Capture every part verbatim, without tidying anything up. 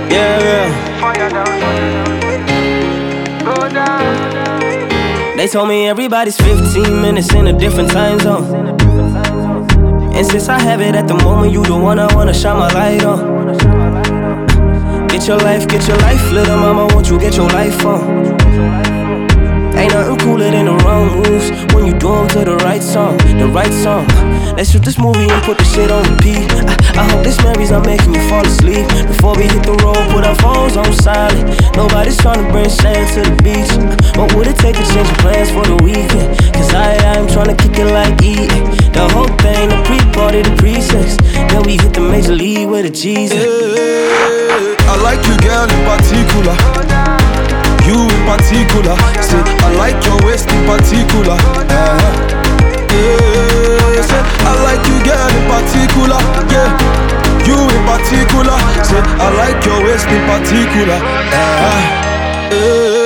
Yeah, yeah. They told me everybody's fifteen minutes in a different time zone. And since I have it at the moment, you the one I wanna shine my light on. Get your life, get your life, little mama, won't you get your life on? Ain't nothing cooler than the wrong moves when you do them to the right song, the right song. Let's shoot this movie and put the shit on repeat. I, I hope this memories are making you fall asleep. Before we hit the road, put our phones on silent. Nobody's trying to bring shame to the beach. What would it take to change your plans for the weekend? Cause I, I'm trying to kick it like eating. The whole thing, the pre-party, the pre-sex. Then we hit the major league with a G's. Hey, I like you, girl, in particular. You in particular. Say, I like your waist in particular. uh, yeah. Say, I like you, girl, in particular. Yeah, you in particular. Say, I like your waist in particular. uh, yeah.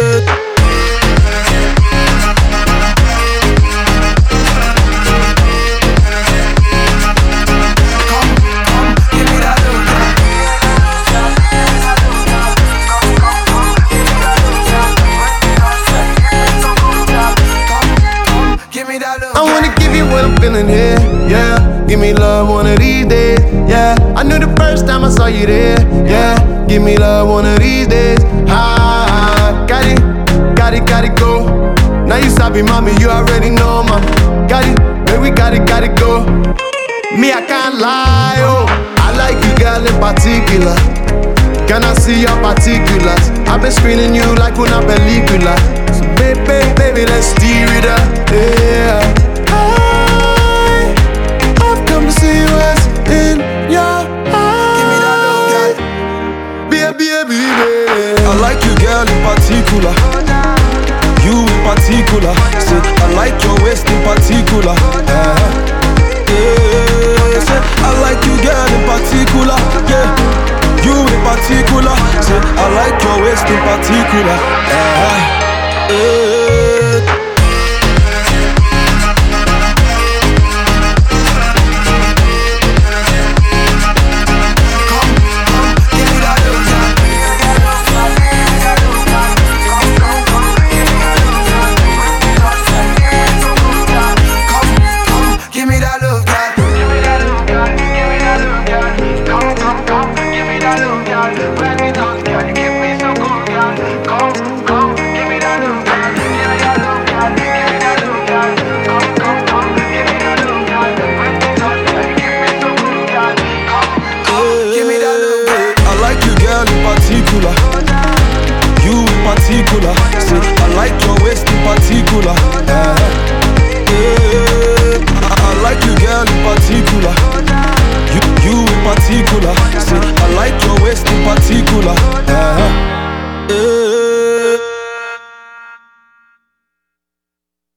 Feeling here, yeah. Give me love one of these days, yeah. I knew the first time I saw you there, yeah. Give me love one of these days. Ah, got it, got it, got it, go. Now you sabi, mommy, you already know, ma. Got it, baby, got it, got it, go. Me, I can't lie, oh. I like you, girl, in particular. Can I see your particulars? I've been screening you like una película. So baby, baby, let's steer it up, yeah. See what's in your eyes. Baby, baby, baby. I like you, girl, in particular. You in particular. Say, I like your waist in particular. uh, yeah. Say, I like you, girl, in particular. Yeah, you in particular. Say, I like your waist in particular.